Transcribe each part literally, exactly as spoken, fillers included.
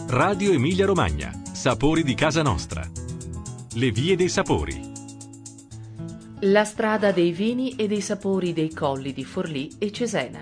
Radio Emilia Romagna. Sapori di casa nostra. Le vie dei sapori. La strada dei vini e dei sapori dei colli di Forlì e Cesena.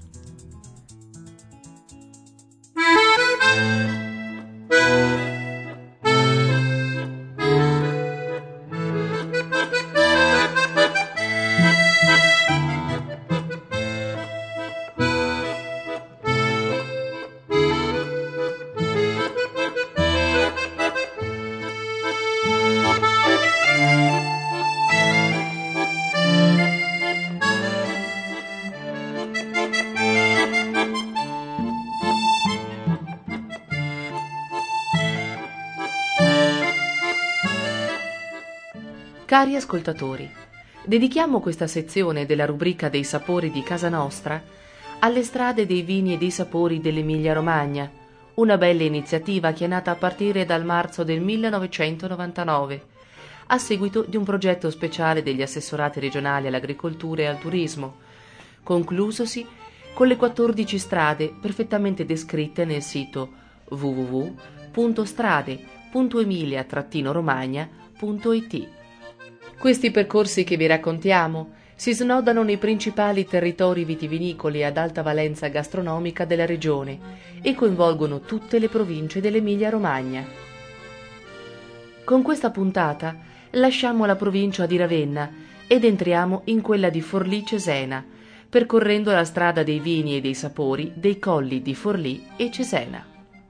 Cari ascoltatori, dedichiamo questa sezione della rubrica dei sapori di casa nostra alle strade dei vini e dei sapori dell'Emilia Romagna, una bella iniziativa che è nata a partire dal marzo del millenovecentonovantanove, a seguito di un progetto speciale degli assessorati regionali all'agricoltura e al turismo, conclusosi con le quattordici strade perfettamente descritte nel sito w w w punto strade punto emilia romagna punto i t. Questi percorsi che vi raccontiamo si snodano nei principali territori vitivinicoli ad alta valenza gastronomica della regione e coinvolgono tutte le province dell'Emilia-Romagna. Con questa puntata lasciamo la provincia di Ravenna ed entriamo in quella di Forlì-Cesena, percorrendo la strada dei vini e dei sapori dei colli di Forlì e Cesena.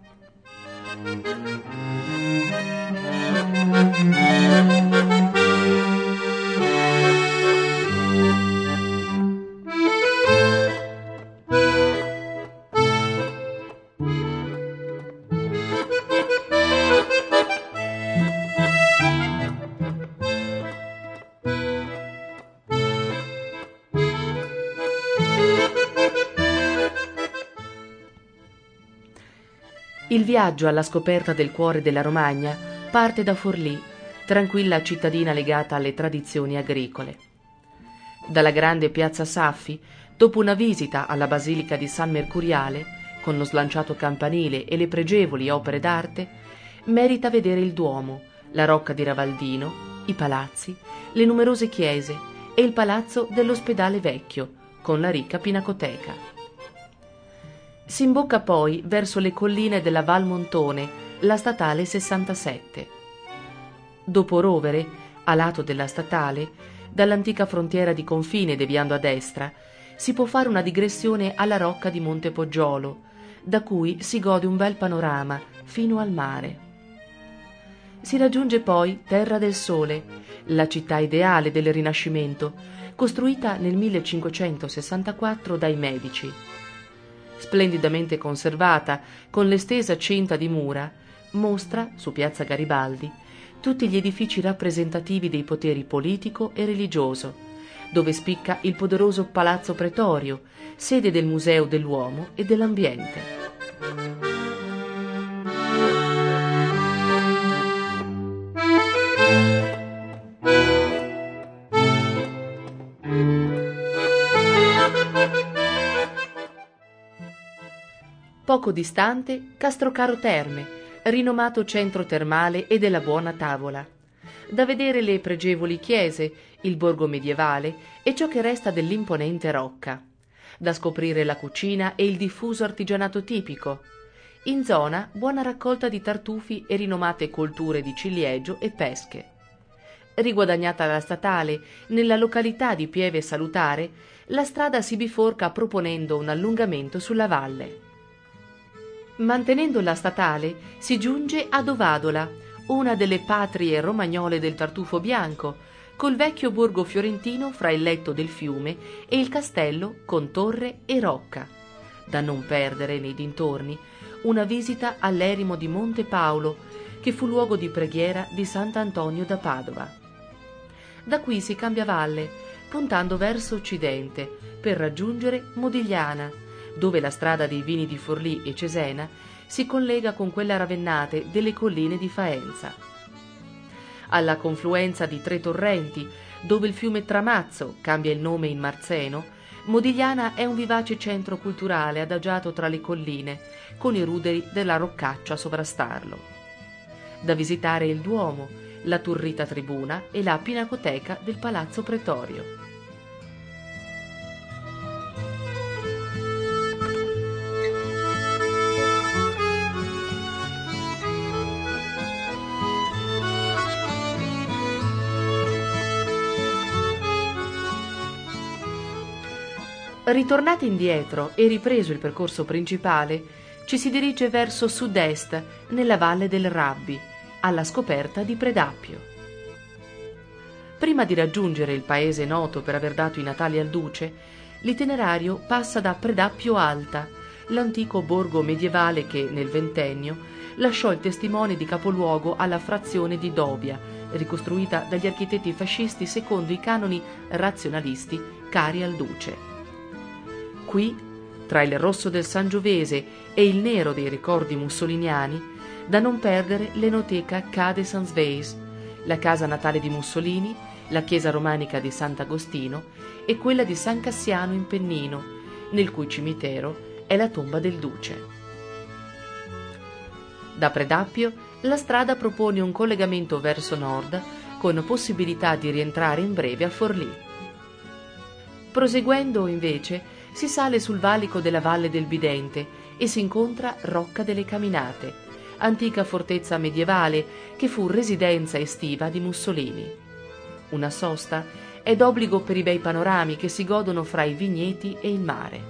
Il viaggio alla scoperta del cuore della Romagna parte da Forlì, tranquilla cittadina legata alle tradizioni agricole. Dalla grande piazza Saffi, dopo una visita alla Basilica di San Mercuriale, con lo slanciato campanile e le pregevoli opere d'arte, merita vedere il Duomo, la Rocca di Ravaldino, i palazzi, le numerose chiese e il palazzo dell'Ospedale Vecchio, con la ricca pinacoteca. Si imbocca poi verso le colline della Val Montone, la statale sessantasette. Dopo Rovere, a lato della statale, dall'antica frontiera di confine deviando a destra, si può fare una digressione alla rocca di Monte Poggiolo, da cui si gode un bel panorama fino al mare. Si raggiunge poi Terra del Sole, la città ideale del Rinascimento, costruita nel millecinquecentosessantaquattro dai Medici. Splendidamente conservata, con l'estesa cinta di mura, mostra, su piazza Garibaldi, tutti gli edifici rappresentativi dei poteri politico e religioso, dove spicca il poderoso Palazzo Pretorio, sede del Museo dell'Uomo e dell'Ambiente. Poco distante Castrocaro Terme, rinomato centro termale e della buona tavola. Da vedere le pregevoli chiese, il borgo medievale e ciò che resta dell'imponente Rocca. Da scoprire la cucina e il diffuso artigianato tipico. In zona buona raccolta di tartufi e rinomate colture di ciliegio e pesche. Riguadagnata la statale, nella località di Pieve Salutare, la strada si biforca proponendo un allungamento sulla valle. Mantenendo la statale si giunge ad Ovadola, una delle patrie romagnole del tartufo bianco, col vecchio borgo fiorentino fra il letto del fiume e il castello con torre e rocca. Da non perdere nei dintorni una visita all'eremo di Monte Paolo, che fu luogo di preghiera di Sant'Antonio da Padova. Da qui si cambia valle, puntando verso occidente, per raggiungere Modigliana, dove la strada dei vini di Forlì e Cesena si collega con quella ravennate delle colline di Faenza. Alla confluenza di tre torrenti, dove il fiume Tramazzo cambia il nome in Marzeno, Modigliana è un vivace centro culturale adagiato tra le colline, con i ruderi della Roccaccia a sovrastarlo. Da visitare il Duomo, la turrita tribuna e la pinacoteca del Palazzo Pretorio. Ritornati indietro e ripreso il percorso principale, ci si dirige verso sud-est, nella valle del Rabbi, alla scoperta di Predappio. Prima di raggiungere il paese noto per aver dato i natali al duce, l'itinerario passa da Predappio Alta, l'antico borgo medievale che, nel ventennio, lasciò il testimone di capoluogo alla frazione di Dobia, ricostruita dagli architetti fascisti secondo i canoni razionalisti cari al duce. Qui, tra il rosso del Sangiovese e il nero dei ricordi mussoliniani, da non perdere l'enoteca Ca de Sans Veis, la casa natale di Mussolini, la chiesa romanica di Sant'Agostino e quella di San Cassiano in Pennino, nel cui cimitero è la tomba del duce. Da Predappio la strada propone un collegamento verso nord con possibilità di rientrare in breve a Forlì. Proseguendo invece si sale sul valico della Valle del Bidente e si incontra Rocca delle Caminate, antica fortezza medievale che fu residenza estiva di Mussolini. Una sosta è d'obbligo per i bei panorami che si godono fra i vigneti e il mare.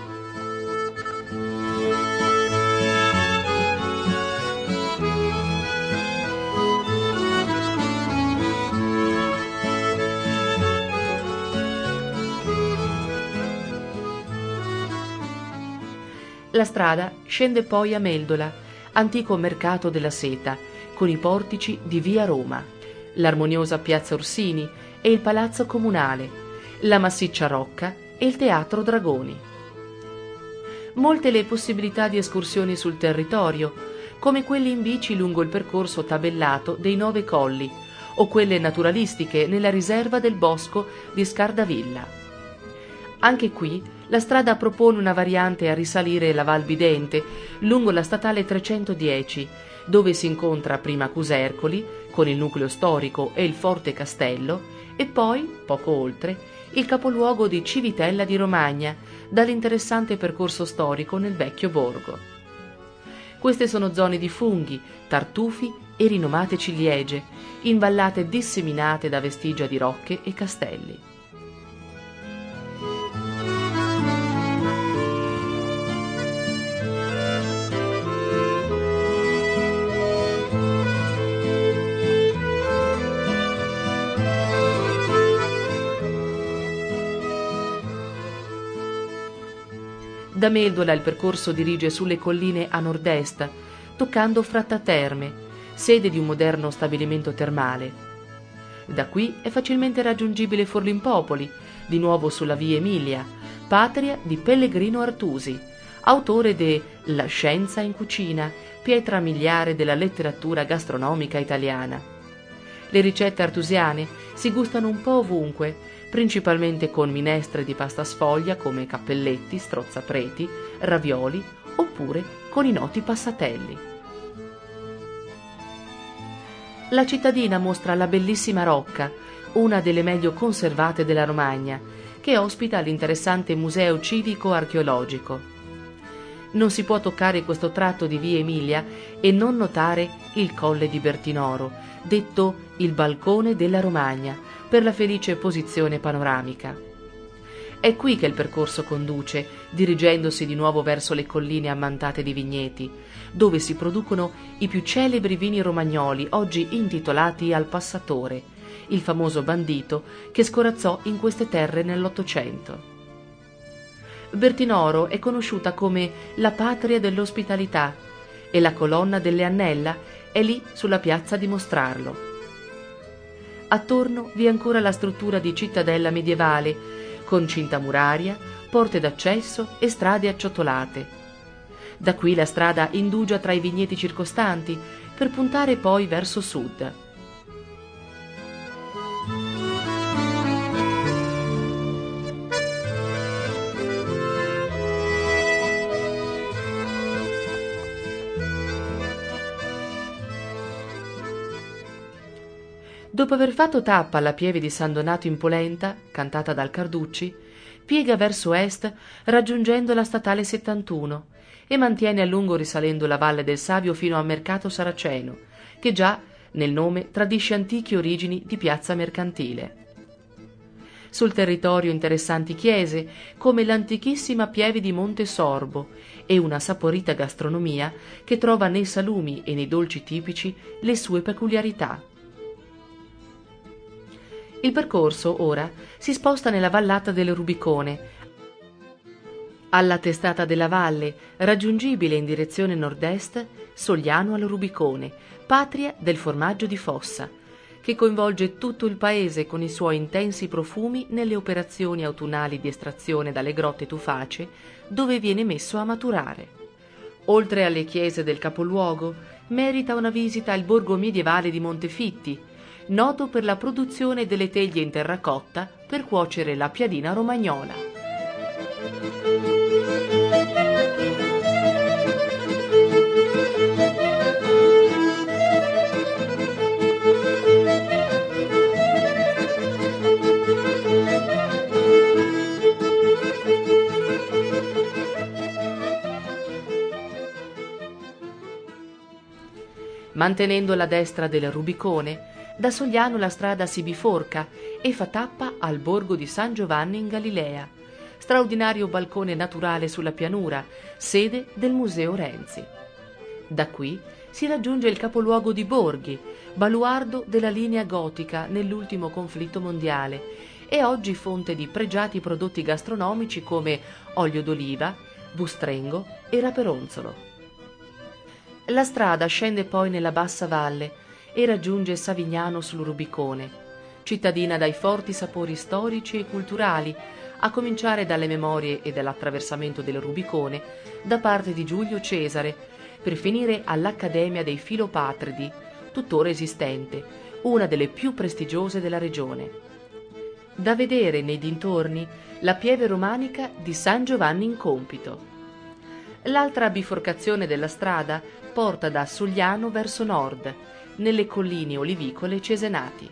La strada scende poi a Meldola, antico mercato della seta, con i portici di Via Roma, l'armoniosa Piazza Orsini e il Palazzo Comunale, la massiccia Rocca e il Teatro Dragoni. Molte le possibilità di escursioni sul territorio, come quelle in bici lungo il percorso tabellato dei Nove Colli o quelle naturalistiche nella riserva del bosco di Scardavilla. Anche qui la strada propone una variante a risalire la Val Bidente lungo la statale trecentodieci, dove si incontra prima Cusercoli, con il nucleo storico e il forte castello, e poi, poco oltre, il capoluogo di Civitella di Romagna, dall'interessante percorso storico nel vecchio borgo. Queste sono zone di funghi, tartufi e rinomate ciliegie, in vallate disseminate da vestigia di rocche e castelli. Da Meldola il percorso dirige sulle colline a nord-est, toccando Frattaterme, sede di un moderno stabilimento termale. Da qui è facilmente raggiungibile Forlimpopoli, di nuovo sulla via Emilia, patria di Pellegrino Artusi, autore de La scienza in cucina, pietra miliare della letteratura gastronomica italiana. Le ricette artusiane si gustano un po' ovunque, principalmente con minestre di pasta sfoglia come cappelletti, strozzapreti, ravioli, oppure con i noti passatelli. La cittadina mostra la bellissima Rocca, una delle meglio conservate della Romagna, che ospita l'interessante museo civico-archeologico. Non si può toccare questo tratto di via Emilia e non notare il Colle di Bertinoro, detto il balcone della Romagna, per la felice posizione panoramica. È qui che il percorso conduce, dirigendosi di nuovo verso le colline ammantate di vigneti, dove si producono i più celebri vini romagnoli oggi intitolati al Passatore, il famoso bandito che scorazzò in queste terre nell'Ottocento. Bertinoro è conosciuta come la patria dell'ospitalità e la colonna delle Annella è lì sulla piazza a dimostrarlo. Attorno vi è ancora la struttura di cittadella medievale, con cinta muraria, porte d'accesso e strade acciottolate. Da qui la strada indugia tra i vigneti circostanti, per puntare poi verso sud. Dopo aver fatto tappa alla pieve di San Donato in Polenta, cantata dal Carducci, piega verso est raggiungendo la statale settantuno e mantiene a lungo risalendo la Valle del Savio fino a Mercato Saraceno, che già nel nome tradisce antiche origini di piazza mercantile. Sul territorio interessanti chiese, come l'antichissima pieve di Monte Sorbo e una saporita gastronomia che trova nei salumi e nei dolci tipici le sue peculiarità. Il percorso, ora, si sposta nella vallata del Rubicone, alla testata della valle, raggiungibile in direzione nord-est, Sogliano al Rubicone, patria del formaggio di Fossa, che coinvolge tutto il paese con i suoi intensi profumi nelle operazioni autunnali di estrazione dalle grotte tufacee, dove viene messo a maturare. Oltre alle chiese del capoluogo, merita una visita al borgo medievale di Montefitti, noto per la produzione delle teglie in terracotta per cuocere la piadina romagnola. Mantenendo la destra del Rubicone, da Sogliano la strada si biforca e fa tappa al borgo di San Giovanni in Galilea, straordinario balcone naturale sulla pianura, sede del Museo Renzi. Da qui si raggiunge il capoluogo di Borghi, baluardo della linea gotica nell'ultimo conflitto mondiale e oggi fonte di pregiati prodotti gastronomici come olio d'oliva, bustrengo e raperonzolo. La strada scende poi nella bassa valle e raggiunge Savignano sul Rubicone, cittadina dai forti sapori storici e culturali, a cominciare dalle memorie e dall'attraversamento del Rubicone da parte di Giulio Cesare, per finire all'Accademia dei Filopatridi, tuttora esistente, una delle più prestigiose della regione. Da vedere nei dintorni la pieve romanica di San Giovanni in Compito. L'altra biforcazione della strada porta da Sogliano verso nord, nelle colline olivicole cesenati.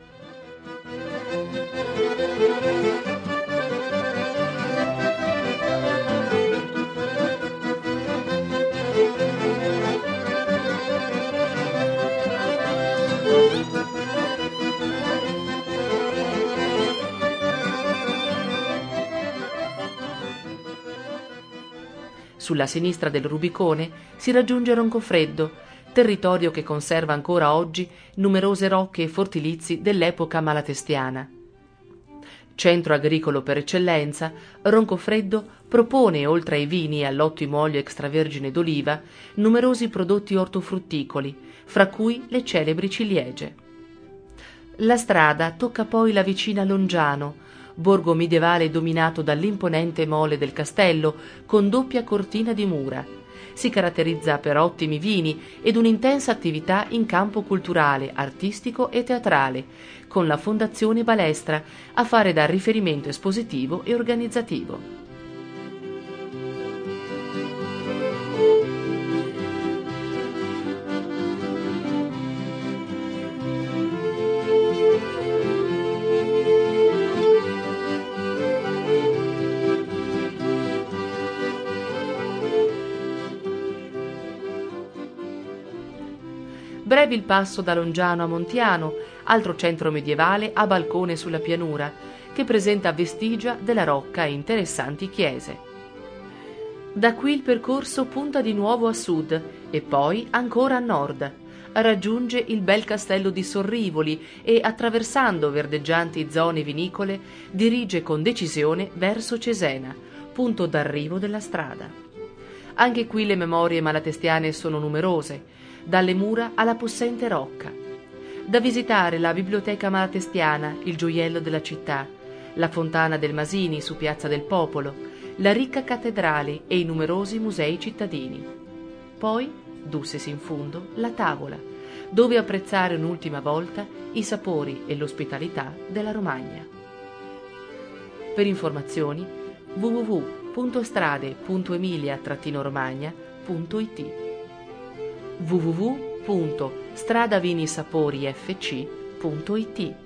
Sulla sinistra del Rubicone si raggiunge Roncofreddo, territorio che conserva ancora oggi numerose rocche e fortilizi dell'epoca malatestiana. Centro agricolo per eccellenza, Roncofreddo propone, oltre ai vini e all'ottimo olio extravergine d'oliva, numerosi prodotti ortofrutticoli, fra cui le celebri ciliegie. La strada tocca poi la vicina Longiano, borgo medievale dominato dall'imponente mole del castello con doppia cortina di mura. Si caratterizza per ottimi vini ed un'intensa attività in campo culturale, artistico e teatrale, con la Fondazione Balestra a fare da riferimento espositivo e organizzativo. Breve il passo da Longiano a Montiano, altro centro medievale a balcone sulla pianura, che presenta vestigia della rocca e interessanti chiese. Da qui il percorso punta di nuovo a sud e poi ancora a nord. Raggiunge il bel castello di Sorrivoli e, attraversando verdeggianti zone vinicole, dirige con decisione verso Cesena, punto d'arrivo della strada. Anche qui le memorie malatestiane sono numerose, dalle mura alla possente rocca. Da visitare la biblioteca malatestiana, il gioiello della città, la fontana del Masini su Piazza del Popolo, la ricca cattedrale e i numerosi musei cittadini. Poi, dussesi in fondo, la tavola, dove apprezzare un'ultima volta i sapori e l'ospitalità della Romagna. Per informazioni w w w punto strade punto emilia romagna punto i t w w w punto stradavinisapori f c punto it.